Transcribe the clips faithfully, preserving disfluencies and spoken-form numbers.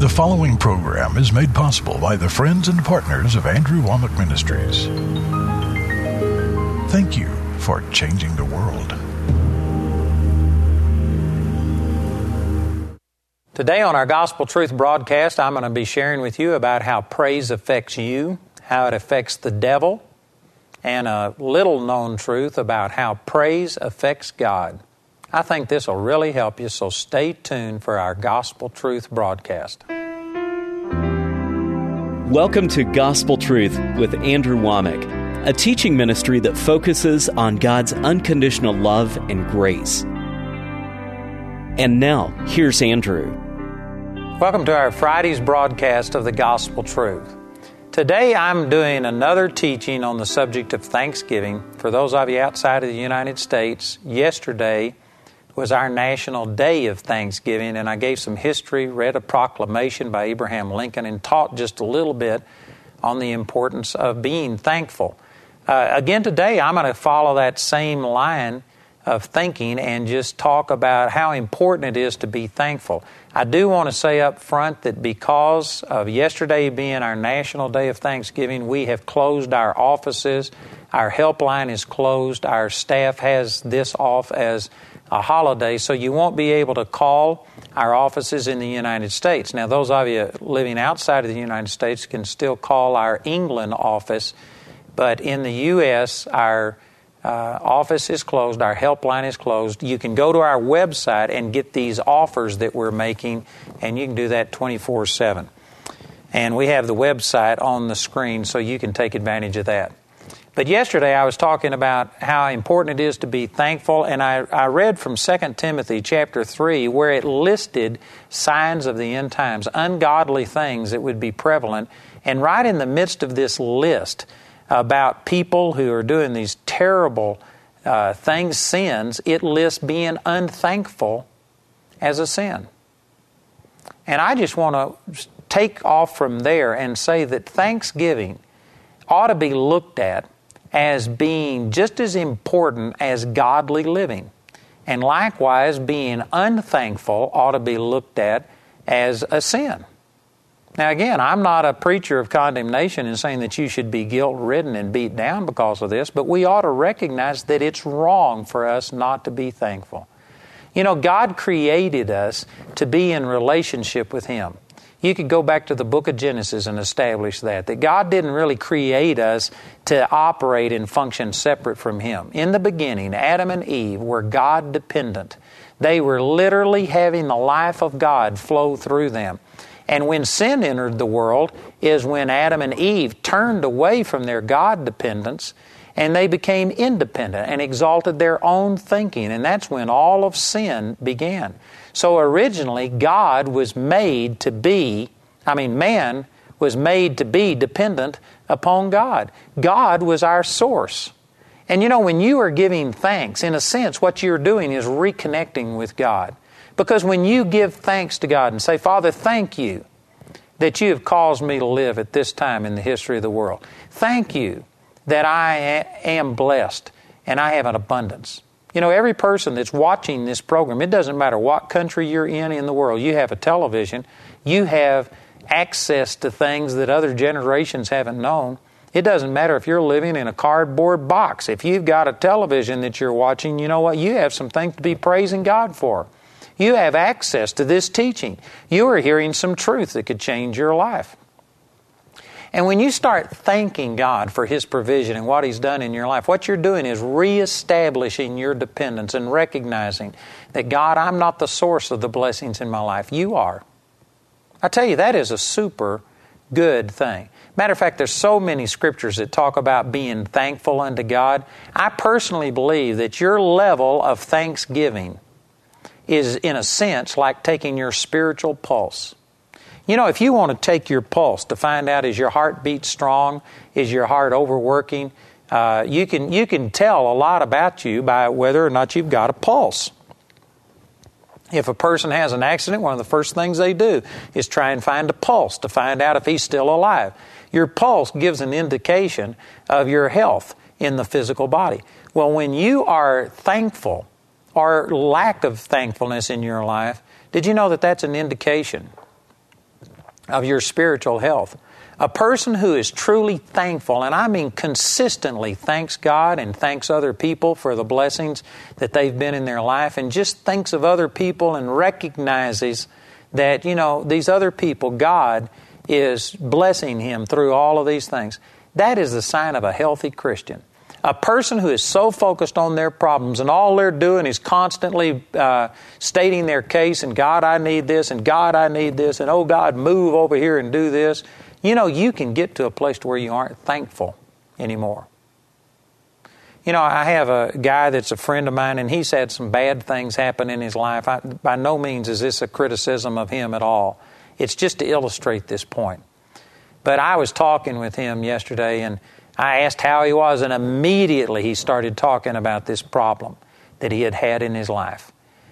The following program is made possible by the friends and partners of Andrew Wommack Ministries. Thank you for changing the world. Today on our Gospel Truth broadcast, I'm going to be sharing with you about how praise affects you, how it affects the devil, and a little-known truth about how praise affects God. I think this will really help you, so stay tuned for our Gospel Truth broadcast. Welcome to Gospel Truth with Andrew Wommack, a teaching ministry that focuses on God's unconditional love and grace. And now, here's Andrew. Welcome to our Friday's broadcast of the Gospel Truth. Today I'm doing another teaching on the subject of Thanksgiving. For those of you outside of the United States, yesterday was our National Day of Thanksgiving, and I gave some history, read a proclamation by Abraham Lincoln, and taught just a little bit on the importance of being thankful. Uh, again today, I'm going to follow that same line of thinking and just talk about how important it is to be thankful. I do want to say up front that because of yesterday being our National Day of Thanksgiving, we have closed our offices. Our helpline is closed. Our staff has this off as a holiday, so you won't be able to call our offices in the United States. Now, those of you living outside of the United States can still call our England office, but in the U S, our uh, office is closed, our helpline is closed. You can go to our website and get these offers that we're making, and you can do that twenty-four seven. And we have the website on the screen, so you can take advantage of that. But yesterday I was talking about how important it is to be thankful, and I, I read from Second Timothy chapter three where it listed signs of the end times, ungodly things that would be prevalent. And right in the midst of this list about people who are doing these terrible uh, things, sins, it lists being unthankful as a sin. And I just want to take off from there and say that Thanksgiving ought to be looked at as being just as important as godly living. And likewise, being unthankful ought to be looked at as a sin. Now again, I'm not a preacher of condemnation in saying that you should be guilt-ridden and beat down because of this, but we ought to recognize that it's wrong for us not to be thankful. You know, God created us to be in relationship with Him. You could go back to the book of Genesis and establish that, that God didn't really create us to operate and function separate from Him. In the beginning, Adam and Eve were God-dependent. They were literally having the life of God flow through them. And when sin entered the world is when Adam and Eve turned away from their God-dependence and they became independent and exalted their own thinking. And that's when all of sin began. So originally, God was made to be, I mean, man was made to be dependent upon God. God was our source. And you know, when you are giving thanks, in a sense, what you're doing is reconnecting with God. Because when you give thanks to God and say, Father, thank you that you have caused me to live at this time in the history of the world. Thank you that I am blessed and I have an abundance. You know, every person that's watching this program, it doesn't matter what country you're in in the world, you have a television, you have access to things that other generations haven't known. It doesn't matter if you're living in a cardboard box. If you've got a television that you're watching, you know what? You have some things to be praising God for. You have access to this teaching. You are hearing some truth that could change your life. And when you start thanking God for His provision and what He's done in your life, what you're doing is reestablishing your dependence and recognizing that, God, I'm not the source of the blessings in my life. You are. I tell you, that is a super good thing. Matter of fact, there's so many scriptures that talk about being thankful unto God. I personally believe that your level of thanksgiving is, in a sense, like taking your spiritual pulse. You know, if you want to take your pulse to find out, is your heartbeat strong? Is your heart overworking? Uh, you can you can tell a lot about you by whether or not you've got a pulse. If a person has an accident, one of the first things they do is try and find a pulse to find out if he's still alive. Your pulse gives an indication of your health in the physical body. Well, when you are thankful or lack of thankfulness in your life, did you know that that's an indication of your spiritual health. A person who is truly thankful, and I mean consistently thanks God and thanks other people for the blessings that they've been in their life, and just thinks of other people and recognizes that, you know, these other people, God is blessing him through all of these things. That is the sign of a healthy Christian. A person who is so focused on their problems and all they're doing is constantly uh, stating their case, and God, I need this, and God, I need this, and oh God, move over here and do this. You know, you can get to a place to where you aren't thankful anymore. You know, I have a guy that's a friend of mine, and he's had some bad things happen in his life. I, by no means is this a criticism of him at all. It's just to illustrate this point. But I was talking with him yesterday, and I asked how he was, and immediately he started talking about this problem that he had had in his life.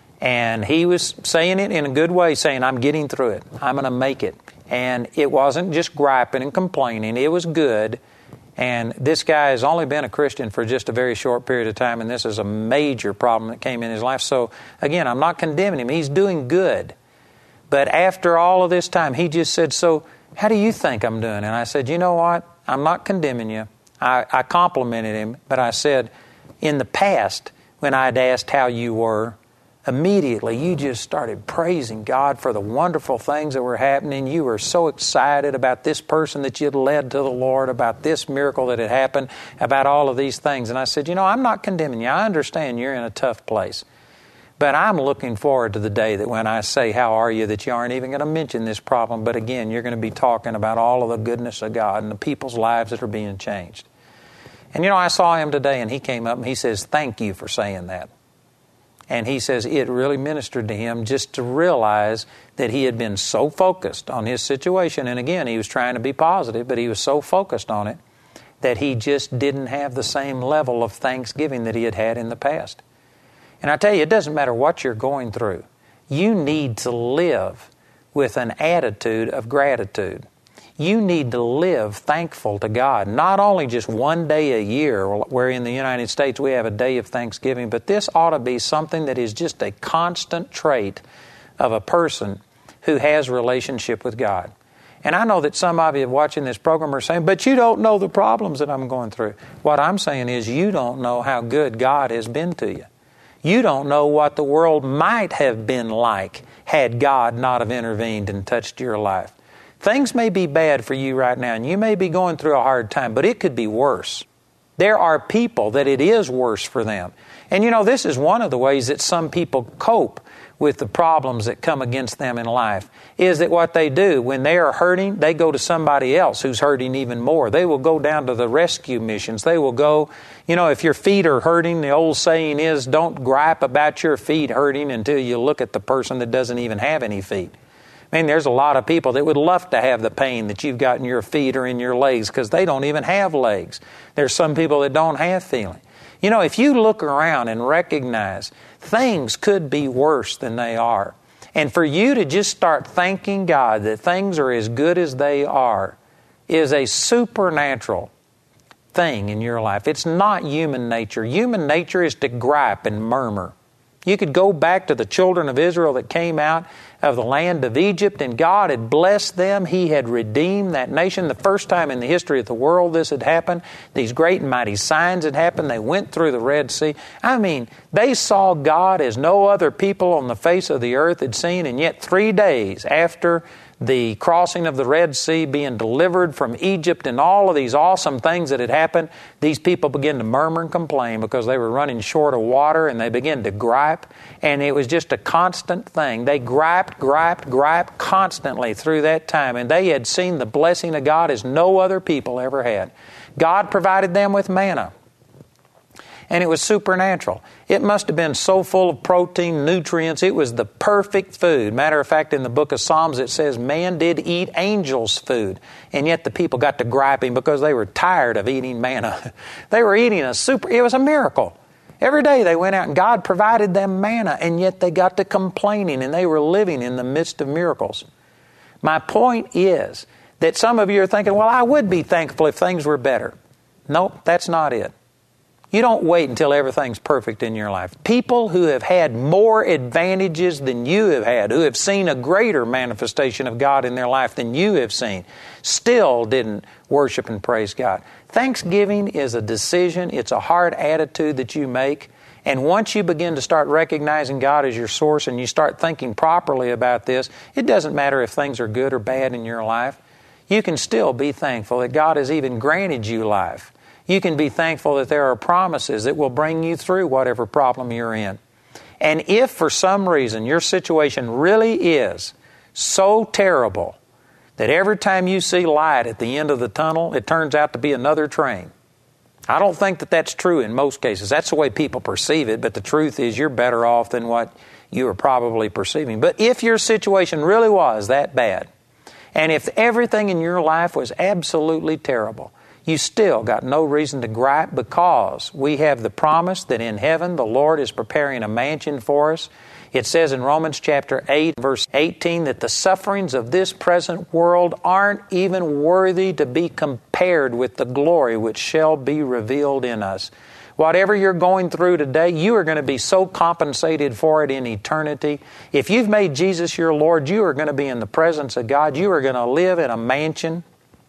And he was saying it in a good way, saying, I'm getting through it. I'm going to make it. And it wasn't just griping and complaining. It was good. And this guy has only been a Christian for just a very short period of time, and this is a major problem that came in his life. So, again, I'm not condemning him. He's doing good. But after all of this time, he just said, so how do you think I'm doing? And I said, you know what? I'm not condemning you. I, I complimented him, but I said, in the past, when I'd asked how you were, immediately you just started praising God for the wonderful things that were happening. You were so excited about this person that you'd led to the Lord, about this miracle that had happened, about all of these things. And I said, you know, I'm not condemning you. I understand you're in a tough place. But I'm looking forward to the day that when I say, how are you, that you aren't even going to mention this problem. But again, you're going to be talking about all of the goodness of God and the people's lives that are being changed. And you know, I saw him today, and he came up and he says, thank you for saying that. And he says it really ministered to him just to realize that he had been so focused on his situation. And again, he was trying to be positive, but he was so focused on it that he just didn't have the same level of thanksgiving that he had had in the past. And I tell you, it doesn't matter what you're going through. You need to live with an attitude of gratitude. You need to live thankful to God, not only just one day a year, where in the United States we have a day of Thanksgiving, but this ought to be something that is just a constant trait of a person who has a relationship with God. And I know that some of you watching this program are saying, but you don't know the problems that I'm going through. What I'm saying is you don't know how good God has been to you. You don't know what the world might have been like had God not have intervened and touched your life. Things may be bad for you right now, and you may be going through a hard time, but it could be worse. There are people that it is worse for them. And you know, this is one of the ways that some people cope with the problems that come against them in life, is that what they do, when they are hurting, they go to somebody else who's hurting even more. They will go down to the rescue missions. They will go, you know, if your feet are hurting, the old saying is, don't gripe about your feet hurting until you look at the person that doesn't even have any feet. I mean, there's a lot of people that would love to have the pain that you've got in your feet or in your legs because they don't even have legs. There's some people that don't have feeling. You know, if you look around and recognize things could be worse than they are, and for you to just start thanking God that things are as good as they are is a supernatural thing in your life. It's not human nature. Human nature is to gripe and murmur. You could go back to the children of Israel that came out of the land of Egypt, and God had blessed them. He had redeemed that nation. The first time in the history of the world this had happened. These great and mighty signs had happened. They went through the Red Sea. I mean, they saw God as no other people on the face of the earth had seen, and yet three days after the crossing of the Red Sea, being delivered from Egypt, and all of these awesome things that had happened, these people began to murmur and complain because they were running short of water, and they began to gripe, and it was just a constant thing. They griped, griped, griped constantly through that time, and they had seen the blessing of God as no other people ever had. God provided them with manna, and it was supernatural. It must have been so full of protein, nutrients. It was the perfect food. Matter of fact, in the book of Psalms, it says man did eat angels' food. And yet the people got to griping because they were tired of eating manna. They were eating a super, it was a miracle. Every day they went out and God provided them manna, and yet they got to complaining, and they were living in the midst of miracles. My point is that some of you are thinking, well, I would be thankful if things were better. Nope, that's not it. You don't wait until everything's perfect in your life. People who have had more advantages than you have had, who have seen a greater manifestation of God in their life than you have seen, still didn't worship and praise God. Thanksgiving is a decision. It's a heart attitude that you make. And once you begin to start recognizing God as your source and you start thinking properly about this, it doesn't matter if things are good or bad in your life. You can still be thankful that God has even granted you life. You can be thankful that there are promises that will bring you through whatever problem you're in. And if for some reason your situation really is so terrible that every time you see light at the end of the tunnel, it turns out to be another train. I don't think that that's true in most cases. That's the way people perceive it, but the truth is you're better off than what you are probably perceiving. But if your situation really was that bad, and if everything in your life was absolutely terrible, you still got no reason to gripe, because we have the promise that in heaven the Lord is preparing a mansion for us. It says in Romans chapter eight, verse eighteen, that the sufferings of this present world aren't even worthy to be compared with the glory which shall be revealed in us. Whatever you're going through today, you are going to be so compensated for it in eternity. If you've made Jesus your Lord, you are going to be in the presence of God. You are going to live in a mansion.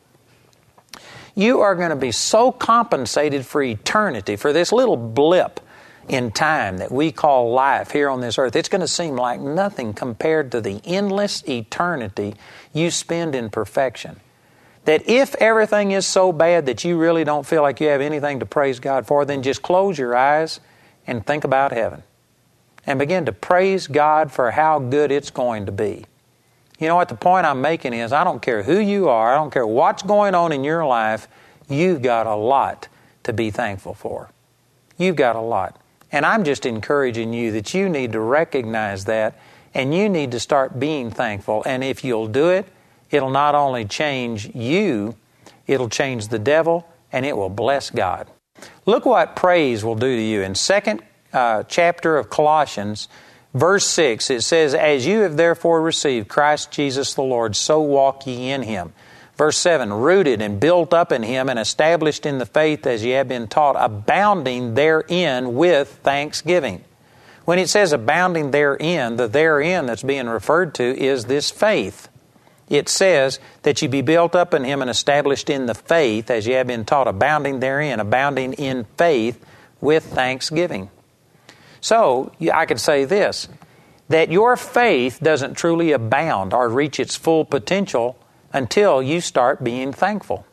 You are going to be so compensated for eternity, for this little blip in time that we call life here on this earth. It's going to seem like nothing compared to the endless eternity you spend in perfection. That if everything is so bad that you really don't feel like you have anything to praise God for, then just close your eyes and think about heaven. And begin to praise God for how good it's going to be. You know what the point I'm making is, I don't care who you are, I don't care what's going on in your life, you've got a lot to be thankful for. You've got a lot. And I'm just encouraging you that you need to recognize that, and you need to start being thankful. And if you'll do it, it'll not only change you, it'll change the devil, and it will bless God. Look what praise will do to you. In second uh, chapter of Colossians, verse six, it says, "As you have therefore received Christ Jesus the Lord, so walk ye in Him." Verse seven, "Rooted and built up in Him and established in the faith as ye have been taught, abounding therein with thanksgiving." When it says abounding therein, the therein that's being referred to is this faith. It says that you be built up in Him and established in the faith as ye have been taught, abounding therein, abounding in faith with thanksgiving. So, I could say this, that your faith doesn't truly abound or reach its full potential until you start being thankful.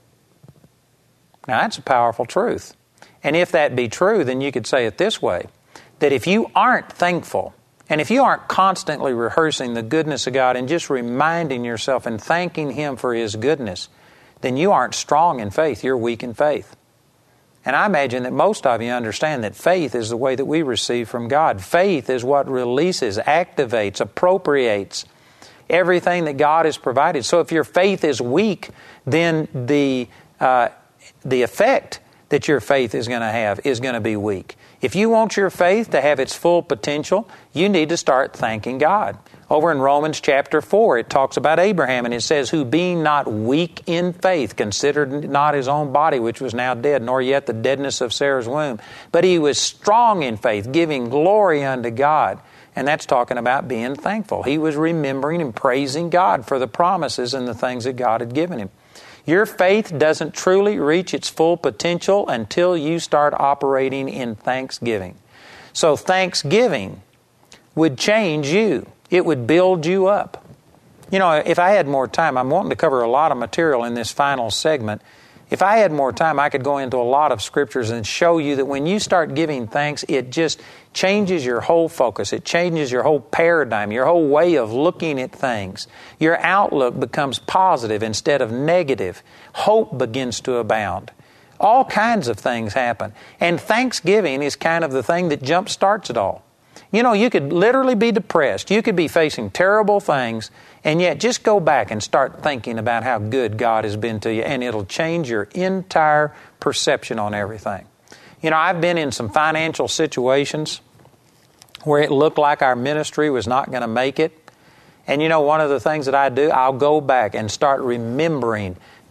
Now, that's a powerful truth. And if that be true, then you could say it this way, that if you aren't thankful, and if you aren't constantly rehearsing the goodness of God and just reminding yourself and thanking Him for His goodness, then you aren't strong in faith, you're weak in faith. And I imagine that most of you understand that faith is the way that we receive from God. Faith is what releases, activates, appropriates everything that God has provided. So if your faith is weak, then the uh, the effect that your faith is going to have is going to be weak. If you want your faith to have its full potential, you need to start thanking God. Over in Romans chapter four, it talks about Abraham, and it says, "Who being not weak in faith, considered not his own body, which was now dead, nor yet the deadness of Sarah's womb. But he was strong in faith, giving glory unto God." And that's talking about being thankful. He was remembering and praising God for the promises and the things that God had given him. Your faith doesn't truly reach its full potential until you start operating in thanksgiving. So thanksgiving would change you. It would build you up. You know, if I had more time, I'm wanting to cover a lot of material in this final segment. If I had more time, I could go into a lot of scriptures and show you that when you start giving thanks, it just changes your whole focus. It changes your whole paradigm, your whole way of looking at things. Your outlook becomes positive instead of negative. Hope begins to abound. All kinds of things happen. And thanksgiving is kind of the thing that jump starts it all. You know, you could literally be depressed. You could be facing terrible things, and yet just go back and start thinking about how good God has been to you, and it'll change your entire perception on everything. You know, I've been in some financial situations where it looked like our ministry was not going to make it. And you know, one of the things that I do, I'll go back and start remembering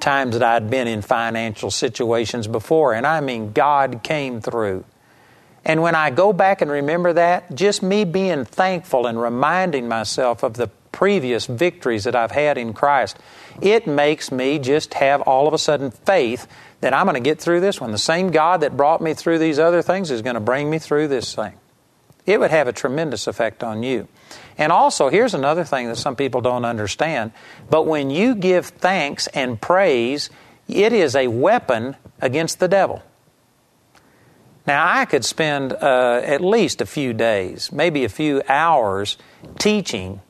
times that I'd been in financial situations before. And I mean, God came through. And when I go back and remember that, just me being thankful and reminding myself of the previous victories that I've had in Christ, it makes me just have all of a sudden faith that I'm going to get through this one. The same God that brought me through these other things is going to bring me through this thing. It would have a tremendous effect on you. And also, here's another thing that some people don't understand. But when you give thanks and praise, it is a weapon against the devil. Now, I could spend uh, at least a few days, maybe a few hours, teaching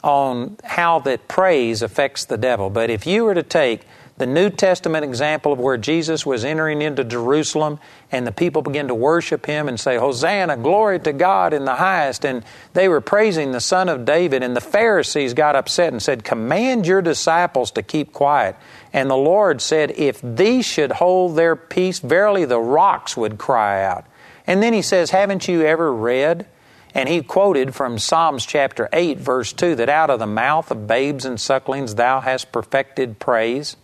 on how that praise affects the devil. But if you were to take the New Testament example of where Jesus was entering into Jerusalem and the people began to worship Him and say, Hosanna, glory to God in the highest. And they were praising the Son of David. And the Pharisees got upset and said, command your disciples to keep quiet. And the Lord said, if these should hold their peace, verily the rocks would cry out. And then He says, haven't you ever read? And He quoted from Psalms chapter eight, verse two, that out of the mouth of babes and sucklings thou hast perfected praise.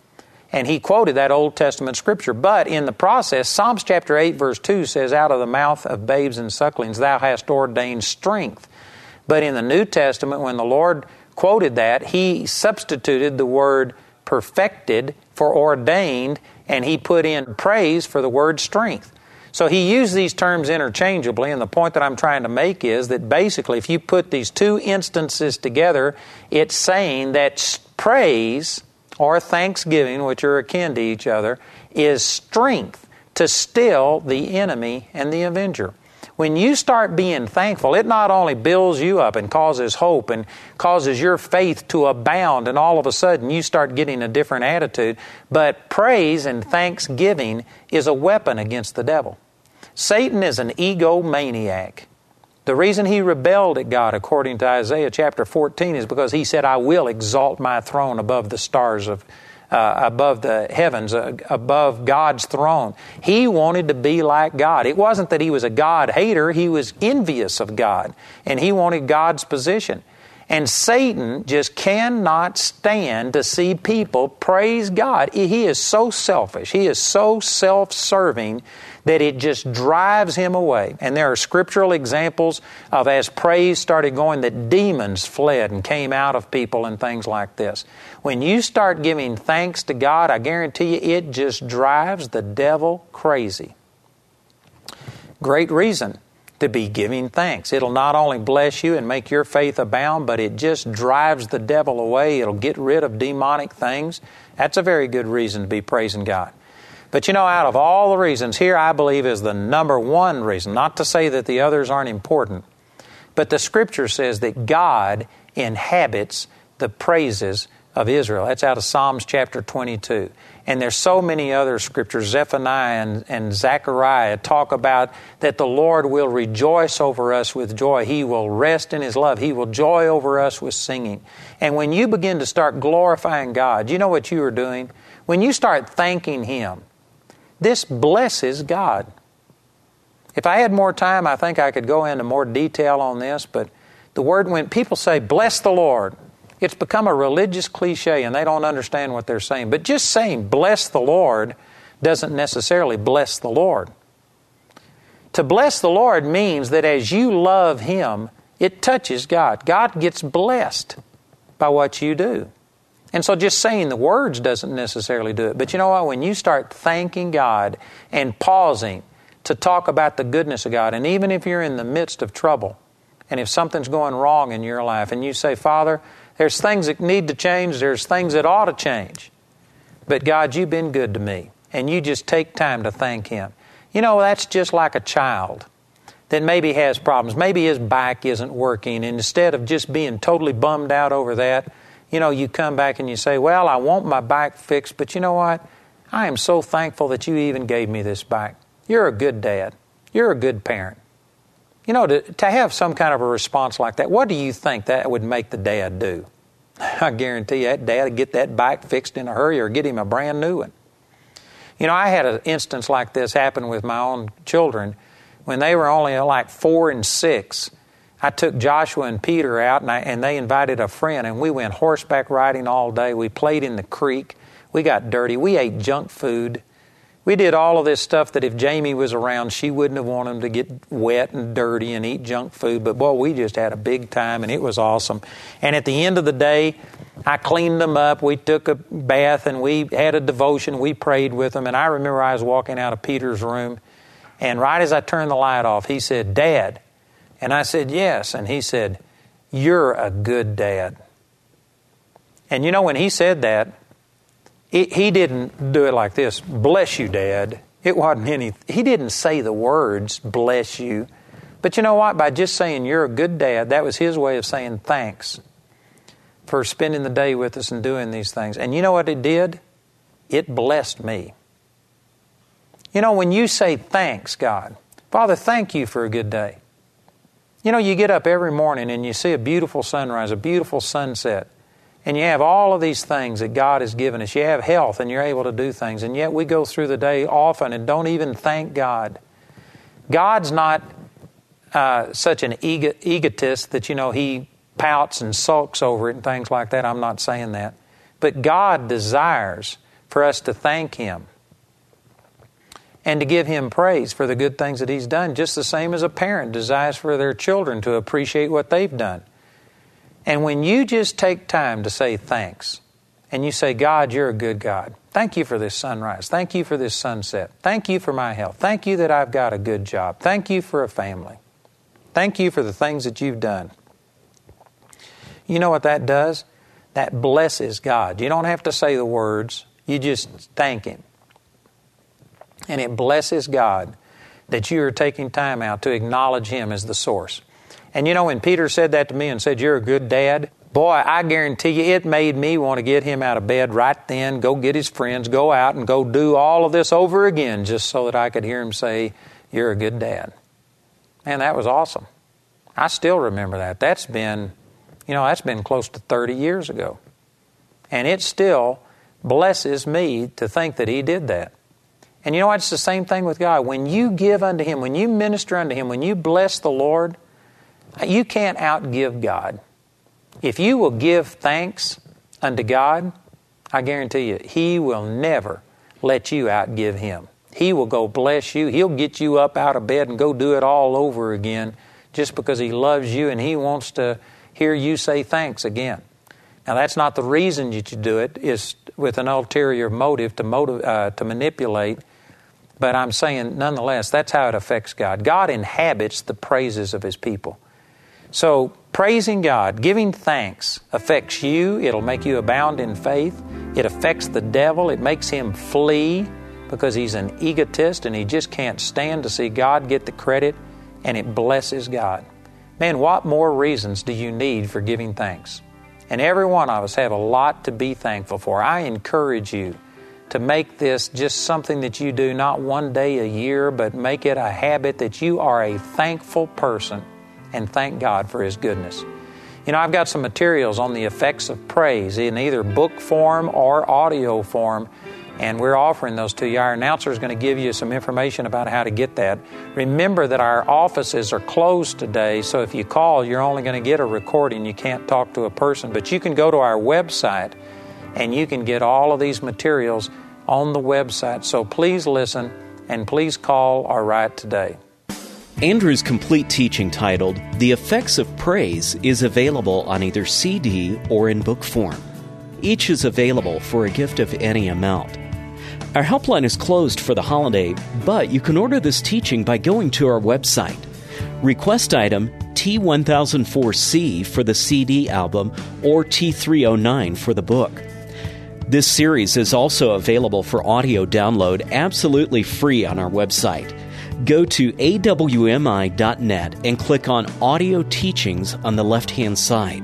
And he quoted that Old Testament scripture. But in the process, Psalms chapter eight, verse two says, out of the mouth of babes and sucklings thou hast ordained strength. But in the New Testament, when the Lord quoted that, He substituted the word perfected for ordained, and He put in praise for the word strength. So He used these terms interchangeably, and the point that I'm trying to make is that basically if you put these two instances together, it's saying that praise or thanksgiving, which are akin to each other, is strength to still the enemy and the avenger. When you start being thankful, it not only builds you up and causes hope and causes your faith to abound, and all of a sudden you start getting a different attitude, but praise and thanksgiving is a weapon against the devil. Satan is an egomaniac. The reason he rebelled at God, according to Isaiah chapter fourteen, is because he said, I will exalt my throne above the stars of, uh, above the heavens, uh, above God's throne. He wanted to be like God. It wasn't that he was a God hater. He was envious of God, and he wanted God's position. And Satan just cannot stand to see people praise God. He is so selfish. He is so self-serving that it just drives him away. And there are scriptural examples of as praise started going that demons fled and came out of people and things like this. When you start giving thanks to God, I guarantee you it just drives the devil crazy. Great reason to be giving thanks. It'll not only bless you and make your faith abound, but it just drives the devil away. It'll get rid of demonic things. That's a very good reason to be praising God. But you know, out of all the reasons, here I believe is the number one reason, not to say that the others aren't important, but the Scripture says that God inhabits the praises of Israel. That's out of Psalms chapter twenty-two. And there's so many other scriptures, Zephaniah and, and Zechariah talk about that the Lord will rejoice over us with joy. He will rest in His love. He will joy over us with singing. And when you begin to start glorifying God, you know what you are doing? When you start thanking Him, this blesses God. If I had more time, I think I could go into more detail on this, but the word, when people say, bless the Lord, it's become a religious cliche and they don't understand what they're saying. But just saying bless the Lord doesn't necessarily bless the Lord. To bless the Lord means that as you love Him, it touches God. God gets blessed by what you do. And so just saying the words doesn't necessarily do it. But you know what? When you start thanking God and pausing to talk about the goodness of God, and even if you're in the midst of trouble, and if something's going wrong in your life, and you say, Father, there's things that need to change, there's things that ought to change. But God, you've been good to me. And you just take time to thank Him. You know, that's just like a child that maybe has problems. Maybe his back isn't working. And instead of just being totally bummed out over that, you know, you come back and you say, well, I want my back fixed, but you know what? I am so thankful that you even gave me this back. You're a good dad. You're a good parent. You know, to, to have some kind of a response like that, what do you think that would make the dad do? I guarantee you that dad would get that back fixed in a hurry or get him a brand new one. You know, I had an instance like this happen with my own children. When they were only like four and six, I took Joshua and Peter out, and, I, and they invited a friend, and we went horseback riding all day. We played in the creek. We got dirty. We ate junk food. We did all of this stuff that if Jamie was around, she wouldn't have wanted him to get wet and dirty and eat junk food. But, boy, we just had a big time, and it was awesome. And at the end of the day, I cleaned them up. We took a bath, and we had a devotion. We prayed with them. And I remember I was walking out of Peter's room, and right as I turned the light off, he said, "Dad." And I said, "Yes." And he said, "You're a good dad." And you know, when he said that, it, he didn't do it like this, "Bless you, Dad." It wasn't any, he didn't say the words, "bless you." But you know what? By just saying, "You're a good dad," that was his way of saying thanks for spending the day with us and doing these things. And you know what it did? It blessed me. You know, when you say thanks, God, "Father, thank you for a good day." You know, you get up every morning and you see a beautiful sunrise, a beautiful sunset, and you have all of these things that God has given us. You have health and you're able to do things, and yet we go through the day often and don't even thank God. God's not uh, such an ego- egotist that, you know, He pouts and sulks over it and things like that. I'm not saying that. But God desires for us to thank Him and to give Him praise for the good things that He's done, just the same as a parent desires for their children to appreciate what they've done. And when you just take time to say thanks, and you say, "God, you're a good God. Thank you for this sunrise. Thank you for this sunset. Thank you for my health. Thank you that I've got a good job. Thank you for a family. Thank you for the things that you've done." You know what that does? That blesses God. You don't have to say the words. You just thank Him. And it blesses God that you are taking time out to acknowledge Him as the source. And you know, when Peter said that to me and said, "You're a good dad," boy, I guarantee you it made me want to get him out of bed right then, go get his friends, go out and go do all of this over again just so that I could hear him say, "You're a good dad." Man, that was awesome. I still remember that. That's been, you know, that's been close to thirty years ago. And it still blesses me to think that He did that. And you know what? It's the same thing with God. When you give unto Him, when you minister unto Him, when you bless the Lord, you can't outgive God. If you will give thanks unto God, I guarantee you, He will never let you outgive Him. He will go bless you. He'll get you up out of bed and go do it all over again just because He loves you and He wants to hear you say thanks again. Now, that's not the reason that you do it, is with an ulterior motive to motive, uh, to manipulate. But I'm saying, nonetheless, that's how it affects God. God inhabits the praises of His people. So, praising God, giving thanks affects you. It'll make you abound in faith. It affects the devil. It makes him flee because he's an egotist and he just can't stand to see God get the credit, and it blesses God. Man, what more reasons do you need for giving thanks? And every one of us have a lot to be thankful for. I encourage you to make this just something that you do not one day a year, but make it a habit that you are a thankful person and thank God for His goodness. You know, I've got some materials on the effects of praise in either book form or audio form, and we're offering those to you. Our announcer is going to give you some information about how to get that. Remember that our offices are closed today, so if you call, you're only going to get a recording. You can't talk to a person, but you can go to our website and you can get all of these materials on the website. So please listen and please call or write today. Andrew's complete teaching titled The Effects of Praise is available on either C D or in book form. Each is available for a gift of any amount. Our helpline is closed for the holiday, but you can order this teaching by going to our website. Request item T one thousand four C for the C D album or T three oh nine for the book. This series is also available for audio download absolutely free on our website. Go to A W M I dot net and click on Audio Teachings on the left-hand side.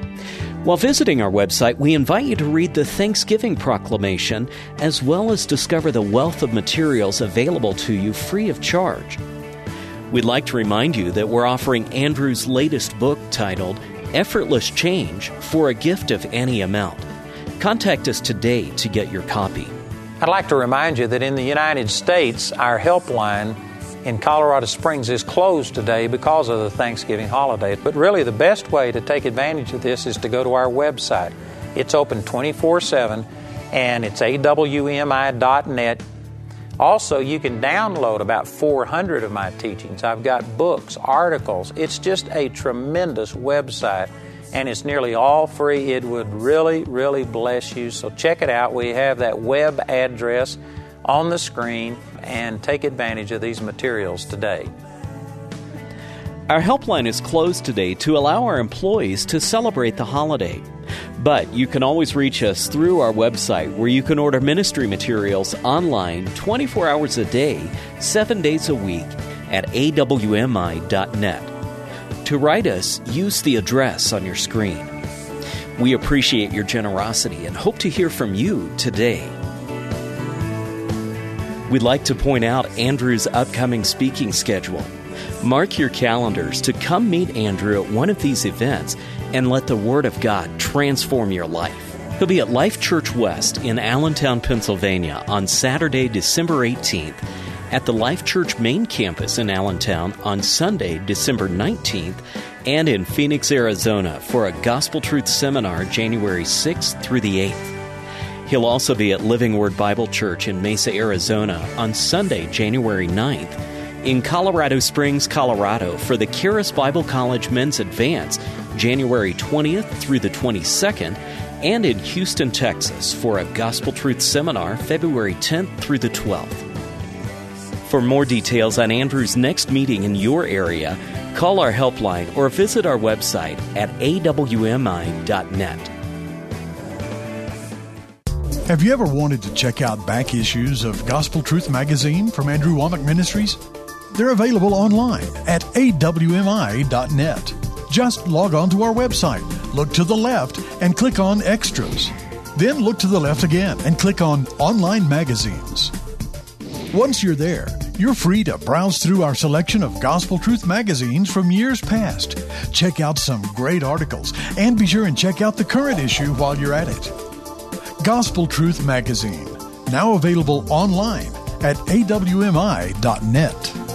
While visiting our website, we invite you to read the Thanksgiving Proclamation as well as discover the wealth of materials available to you free of charge. We'd like to remind you that we're offering Andrew's latest book titled Effortless Change for a gift of any amount. Contact us today to get your copy. I'd like to remind you that in the United States, our helpline in Colorado Springs is closed today because of the Thanksgiving holiday. But really, the best way to take advantage of this is to go to our website. It's open twenty-four seven. and it's A W M I dot net. Also, you can download about four hundred of my teachings. I've got books, articles. It's just a tremendous website, and it's nearly all free. It would really, really bless you. So check it out. We have that web address on the screen, and take advantage of these materials today. Our helpline is closed today to allow our employees to celebrate the holiday. But you can always reach us through our website, where you can order ministry materials online twenty-four hours a day, seven days a week at A W M I dot net. To write us, use the address on your screen. We appreciate your generosity and hope to hear from you today. We'd like to point out Andrew's upcoming speaking schedule. Mark your calendars to come meet Andrew at one of these events and let the Word of God transform your life. He'll be at Life Church West in Allentown, Pennsylvania on Saturday, December eighteenth, at the Life Church main campus in Allentown on Sunday, December nineteenth, and in Phoenix, Arizona for a Gospel Truth Seminar January sixth through the eighth. He'll also be at Living Word Bible Church in Mesa, Arizona on Sunday, January ninth, in Colorado Springs, Colorado for the Charis Bible College Men's Advance January twentieth through the twenty-second, and in Houston, Texas for a Gospel Truth Seminar February tenth through the twelfth. For more details on Andrew's next meeting in your area, call our helpline or visit our website at A W M I dot net. Have you ever wanted to check out back issues of Gospel Truth magazine from Andrew Wommack Ministries? They're available online at A W M I dot net. Just log on to our website, look to the left, and click on Extras. Then look to the left again and click on Online Magazines. Once you're there, you're free to browse through our selection of Gospel Truth magazines from years past. Check out some great articles, and be sure and check out the current issue while you're at it. Gospel Truth Magazine, now available online at A W M I dot net.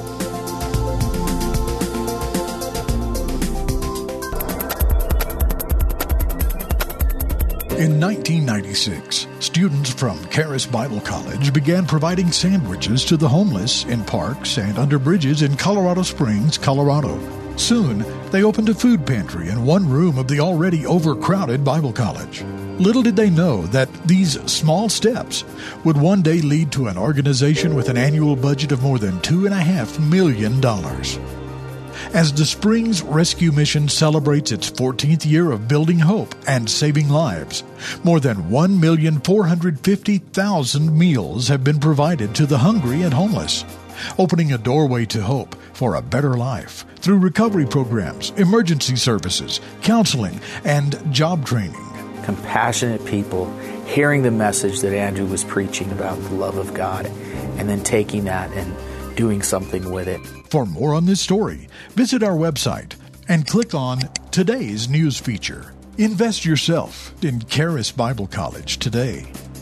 In nineteen ninety-six, students from Charis Bible College began providing sandwiches to the homeless in parks and under bridges in Colorado Springs, Colorado. Soon, they opened a food pantry in one room of the already overcrowded Bible college. Little did they know that these small steps would one day lead to an organization with an annual budget of more than two and a half million dollars. As the Springs Rescue Mission celebrates its fourteenth year of building hope and saving lives, more than one million four hundred fifty thousand meals have been provided to the hungry and homeless, opening a doorway to hope for a better life through recovery programs, emergency services, counseling, and job training. Compassionate people hearing the message that Andrew was preaching about the love of God, and then taking that and doing something with it. For more on this story, visit our website and click on today's news feature. Invest yourself in Charis Bible College today.